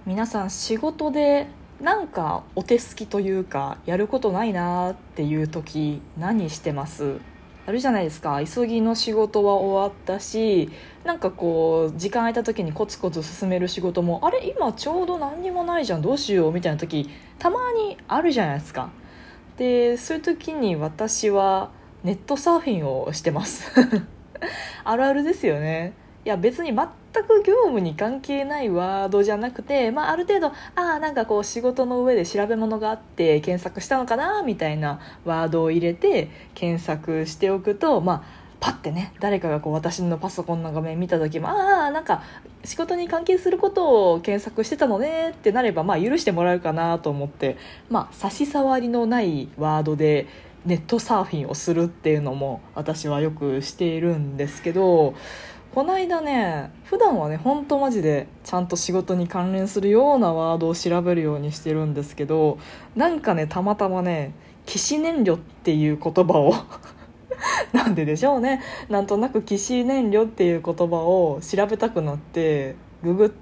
皆さん仕事でなんかお手すきというかやることないなっていう時何してます？あるじゃないですか。急ぎの仕事は終わったし、なんかこう時間空いた時にコツコツ進める仕事も、あれ今ちょうど何にもないじゃんどうしようみたいな時たまにあるじゃないですか。でそういう時に私はネットサーフィンをしてますあるあるですよね。いや別に全く業務に関係ないワードじゃなくて、ある程度なんかこう仕事の上で調べ物があって検索したのかなみたいなワードを入れて検索しておくと、パッてね誰かがこう私のパソコンの画面見た時もなんか仕事に関係することを検索してたのねってなれば許してもらえるかなと思って、差し障りのないワードでネットサーフィンをするっていうのも私はよくしているんですけど、この間ね普段はね本当マジでちゃんと仕事に関連するようなワードを調べるようにしてるんですけど、なんかねたまたまね起死燃料っていう言葉をなんででしょうね、なんとなく起死燃料っていう言葉を調べたくなってググって、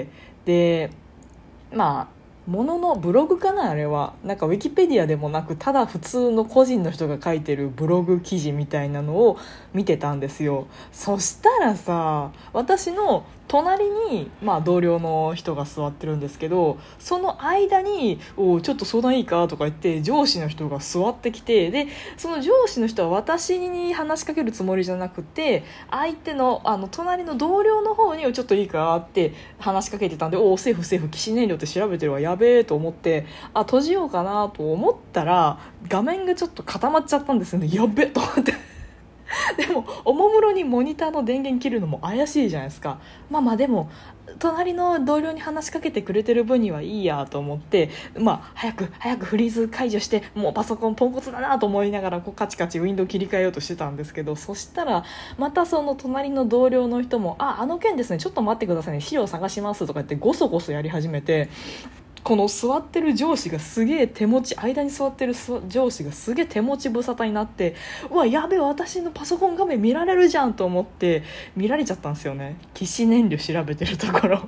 でもののブログかな、あれはなんかウィキペディアでもなくただ普通の個人の人が書いてるブログ記事みたいなのを見てたんですよ。そしたらさ、私の隣に、同僚の人が座ってるんですけど、その間にちょっと相談いいかとか言って上司の人が座ってきて、でその上司の人は私に話しかけるつもりじゃなくて相手の隣の同僚の方にちょっといいかって話しかけてたんで、セーフセーフ、起死燃料って調べてるわ、やべえと思って閉じようかなと思ったら画面がちょっと固まっちゃったんですよね。やべえと思ってでもおもむろにモニターの電源切るのも怪しいじゃないですか。でも隣の同僚に話しかけてくれてる分にはいいやと思って、早くフリーズ解除してもうパソコンポンコツだなと思いながらこうカチカチウィンドウ切り替えようとしてたんですけど、そしたらまたその隣の同僚の人もあの件ですね、ちょっと待ってくださいね、資料探しますとか言ってゴソゴソやり始めて、この座ってる上司がすげえ手持ち、間に座ってる上司がすげえ手持ち無沙汰になって、うわやべえ私のパソコン画面見られるじゃんと思って見られちゃったんですよね。起死燃料調べてるところ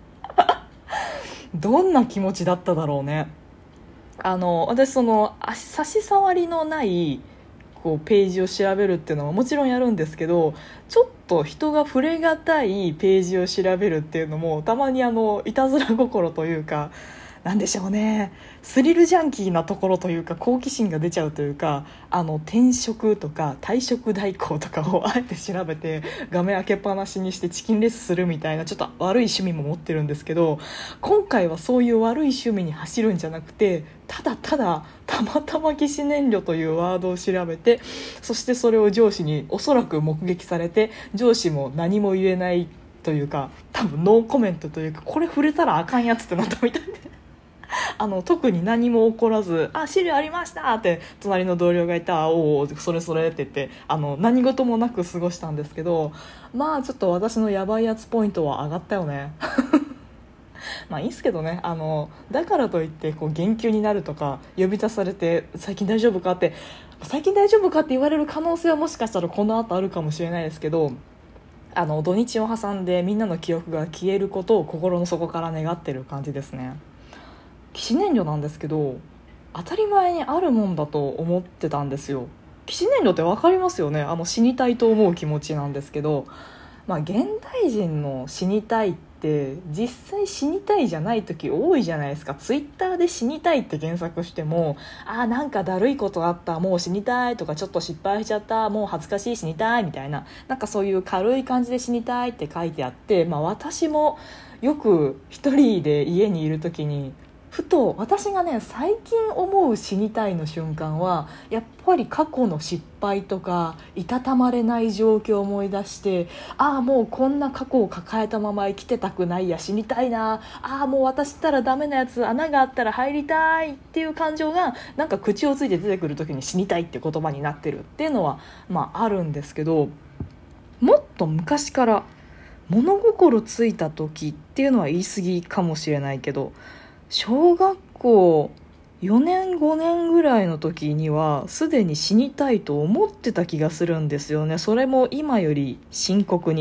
どんな気持ちだっただろうね。私その差し障りのないこうページを調べるっていうのはもちろんやるんですけど、ちょっと人が触れがたいページを調べるっていうのもたまにいたずら心というか、なんでしょうね、スリルジャンキーなところというか好奇心が出ちゃうというか、転職とか退職代行とかをあえて調べて画面開けっぱなしにしてチキンレスするみたいなちょっと悪い趣味も持ってるんですけど、今回はそういう悪い趣味に走るんじゃなくて、ただただたまたま起死燃料というワードを調べて、そしてそれを上司におそらく目撃されて、上司も何も言えないというか多分ノーコメントというか、これ触れたらあかんやつってなったみたいで特に何も起こらず、資料ありましたって隣の同僚がいた、おおそれそれって言って何事もなく過ごしたんですけど、ちょっと私のやばいやつポイントは上がったよねいいんすけどね、だからといってこう言及になるとか呼び出されて最近大丈夫かって言われる可能性はもしかしたらこの後あるかもしれないですけど、土日を挟んでみんなの記憶が消えることを心の底から願ってる感じですね。起死燃料なんですけど当たり前にあるもんだと思ってたんですよ。起死燃料って分かりますよね。死にたいと思う気持ちなんですけど、現代人の死にたいって実際死にたいじゃない時多いじゃないですか。ツイッターで死にたいって検索してもなんかだるいことあった、もう死にたいとか、ちょっと失敗しちゃった、もう恥ずかしい死にたいみたいな、なんかそういう軽い感じで死にたいって書いてあって、私もよく一人で家にいる時にふと私がね最近思う死にたいの瞬間はやっぱり過去の失敗とかいたたまれない状況を思い出して、もうこんな過去を抱えたまま生きてたくないや、死にたいな、もう私ったらダメなやつ、穴があったら入りたいっていう感情がなんか口をついて出てくる時に死にたいって言葉になってるっていうのはあるんですけど、もっと昔から物心ついた時っていうのは言い過ぎかもしれないけど、小学校4年5年ぐらいの時にはすでに死にたいと思ってた気がするんですよね。それも今より深刻に、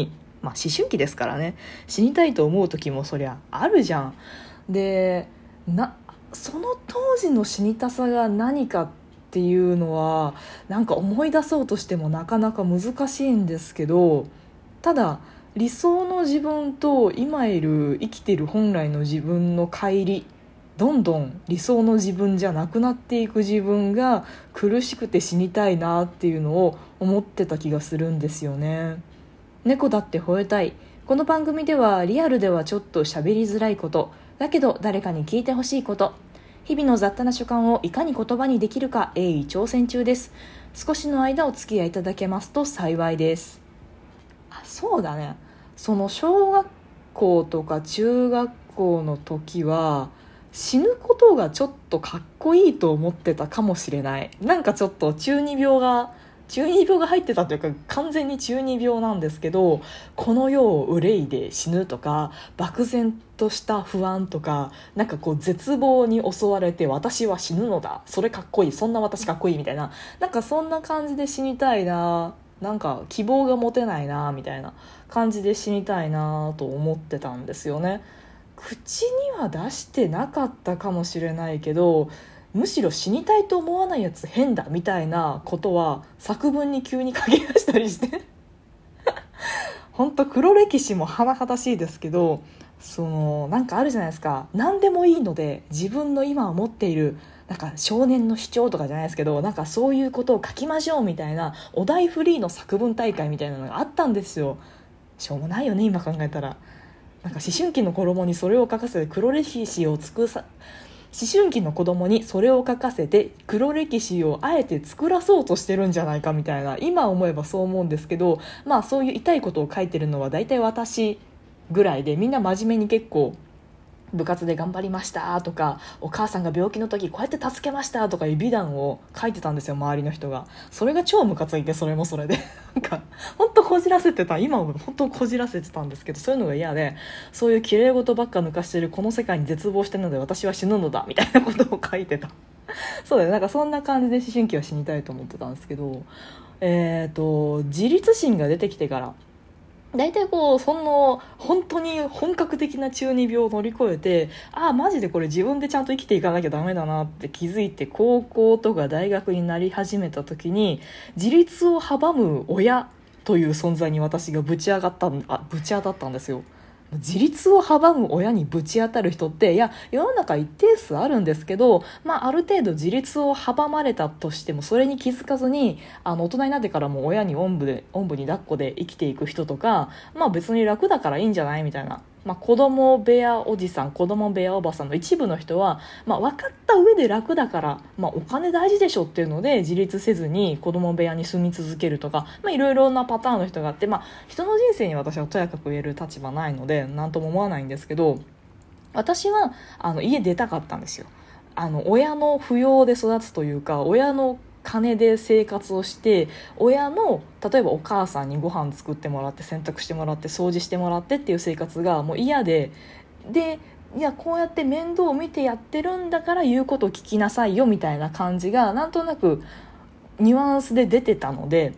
思春期ですからね、死にたいと思う時もそりゃあるじゃん。でその当時の死にたさが何かっていうのはなんか思い出そうとしてもなかなか難しいんですけど、ただ理想の自分と今いる生きてる本来の自分の乖離、どんどん理想の自分じゃなくなっていく自分が苦しくて死にたいなっていうのを思ってた気がするんですよね。猫だって吠えたい。この番組ではリアルではちょっと喋りづらいこと、だけど誰かに聞いてほしいこと、日々の雑多な所感をいかに言葉にできるか鋭意挑戦中です。少しの間お付き合いいただけますと幸いです。そうだね、その小学校とか中学校の時は死ぬことがちょっとかっこいいと思ってたかもしれない。なんかちょっと中二病が入ってたというか、完全に中二病なんですけど、この世を憂いで死ぬとか、漠然とした不安とか、なんかこう絶望に襲われて私は死ぬのだ、それかっこいい、そんな私かっこいいみたいな、なんかそんな感じで死にたいな、なんか希望が持てないなみたいな感じで死にたいなと思ってたんですよね。口には出してなかったかもしれないけど、むしろ死にたいと思わないやつ変だみたいなことは作文に急に書き出したりして本当黒歴史も甚だしいですけど、なんかあるじゃないですか、何でもいいので自分の今持っているなんか少年の主張とかじゃないですけど、なんかそういうことを書きましょうみたいなお題フリーの作文大会みたいなのがあったんですよ。しょうもないよね今考えたら。なんか思春期の子供にそれを書かせて黒歴史を作さ思春期の子供にそれを書かせて黒歴史をあえて作らそうとしてるんじゃないかみたいな、今思えばそう思うんですけど、まあそういう痛いことを書いてるのは大体私ぐらいで、みんな真面目に結構部活で頑張りましたとか、お母さんが病気の時こうやって助けましたとかいう美談を書いてたんですよ、周りの人が。それが超ムカついて、それもそれでなんか本当こじらせてた、今も本当こじらせてたんですけど、そういうのが嫌で、そういう綺麗事ばっか抜かしてるこの世界に絶望してるので私は死ぬのだみたいなことを書いてたそうだよ、なんかそんな感じで思春期は死にたいと思ってたんですけど、自立心が出てきてから大体本当に本格的な中二病を乗り越えて、マジでこれ自分でちゃんと生きていかなきゃダメだなって気づいて、高校とか大学になり始めた時に自立を阻む親という存在に私がぶち当たったんですよ。自立を阻む親にぶち当たる人って、いや世の中一定数あるんですけど、ある程度自立を阻まれたとしてもそれに気づかずに大人になってからも親におんぶに抱っこで生きていく人とか、別に楽だからいいんじゃないみたいな、子供部屋おじさん子供部屋おばさんの一部の人は、分かった上で楽だから、お金大事でしょっていうので自立せずに子供部屋に住み続けるとか、いろいろなパターンの人があって、人の人生に私はとやかく言える立場ないので何とも思わないんですけど、私は家出たかったんですよ。親の扶養で育つというか、親の金で生活をして、親の例えばお母さんにご飯作ってもらって洗濯してもらって掃除してもらってっていう生活がもう嫌で、いやこうやって面倒を見てやってるんだから言うことを聞きなさいよみたいな感じがなんとなくニュアンスで出てたので、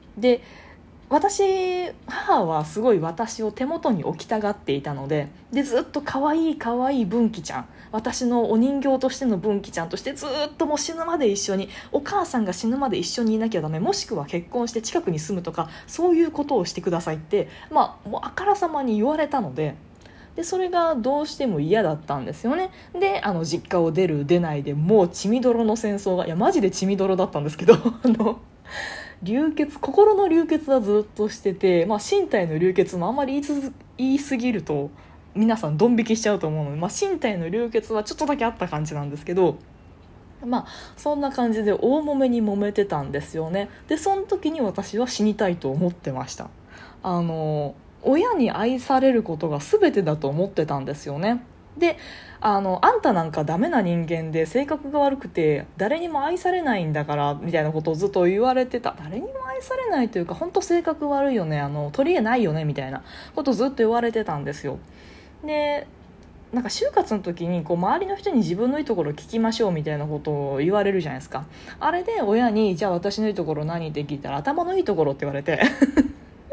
母はすごい私を手元に置きたがっていたので、ずっと可愛い可愛い文紀ちゃん、私のお人形としての文紀ちゃんとしてずっともう死ぬまで一緒に、お母さんが死ぬまで一緒にいなきゃダメ、もしくは結婚して近くに住むとかそういうことをしてくださいって、もうあからさまに言われたので、それがどうしても嫌だったんですよね。で実家を出る出ないでもう血みどろの戦争が、いやマジで血みどろだったんですけど心の流血はずっとしてて、身体の流血もあんまり言いすぎると皆さんドン引きしちゃうと思うので、身体の流血はちょっとだけあった感じなんですけど、そんな感じで大揉めに揉めてたんですよね。でその時に私は死にたいと思ってました。親に愛されることが全てだと思ってたんですよね。であんたなんかダメな人間で性格が悪くて誰にも愛されないんだからみたいなことをずっと言われてた。誰にも愛されないというか本当性格悪いよね、取り柄ないよねみたいなことをずっと言われてたんですよ。でなんか就活の時に周りの人に自分のいいところを聞きましょうみたいなことを言われるじゃないですか。あれで親にじゃあ私のいいところ何って聞いたら頭のいいところって言われて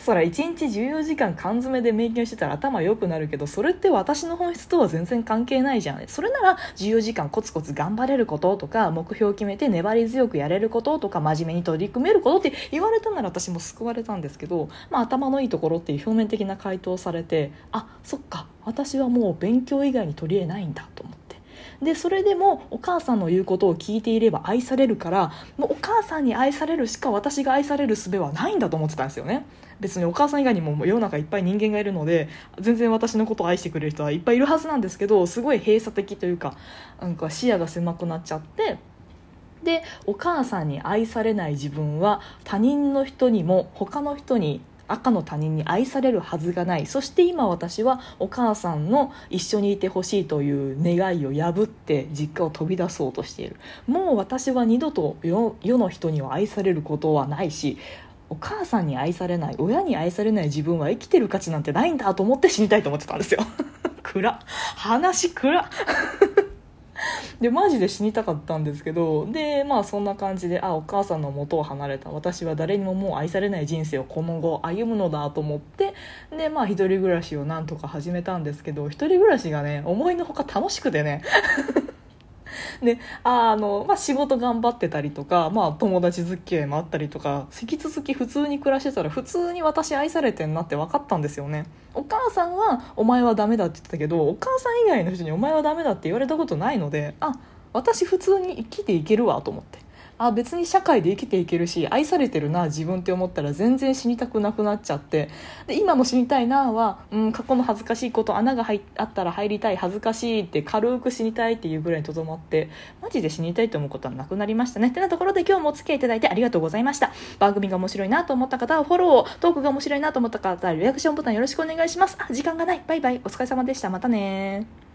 そら1日14時間缶詰で勉強してたら頭良くなるけど、それって私の本質とは全然関係ないじゃん。それなら14時間コツコツ頑張れることとか、目標を決めて粘り強くやれることとか、真面目に取り組めることって言われたなら私も救われたんですけど、頭のいいところっていう表面的な回答をされて、あ、そっか、私はもう勉強以外に取り柄ないんだと思って。でそれでもお母さんの言うことを聞いていれば愛されるから、もうお母さんに愛されるしか私が愛される術はないんだと思ってたんですよね。別にお母さん以外にも世の中いっぱい人間がいるので、全然私のことを愛してくれる人はいっぱいいるはずなんですけど、すごい閉鎖的というか、なんか視野が狭くなっちゃって、でお母さんに愛されない自分は他人の人にも他の人に赤の他人に愛されるはずがない。そして今私はお母さんの一緒にいてほしいという願いを破って実家を飛び出そうとしている。もう私は二度と世の人には愛されることはないし、お母さんに愛されない、親に愛されない自分は生きてる価値なんてないんだと思って死にたいと思ってたんですよ。暗話暗でマジで死にたかったんですけど、でそんな感じで、お母さんの元を離れた私は誰にももう愛されない人生をこの後歩むのだと思って、で一人暮らしをなんとか始めたんですけど、一人暮らしがね思いのほか楽しくてね。で仕事頑張ってたりとか、友達付き合いもあったりとか、引き続き普通に暮らしてたら普通に私愛されてんなって分かったんですよね。お母さんはお前はダメだって言ってたけど、お母さん以外の人にお前はダメだって言われたことないので、私普通に生きていけるわと思って、別に社会で生きていけるし愛されてるな自分って思ったら全然死にたくなくなっちゃって、で今も死にたいなは、過去の恥ずかしいこと、穴があったら入りたい、恥ずかしいって軽く死にたいっていうぐらいにとどまって、マジで死にたいと思うことはなくなりましたね。ってなところで今日もお付き合いいただいてありがとうございました。番組が面白いなと思った方はフォロー、トークが面白いなと思った方はリアクションボタンよろしくお願いします。時間がない。バイバイ。お疲れ様でした。またね。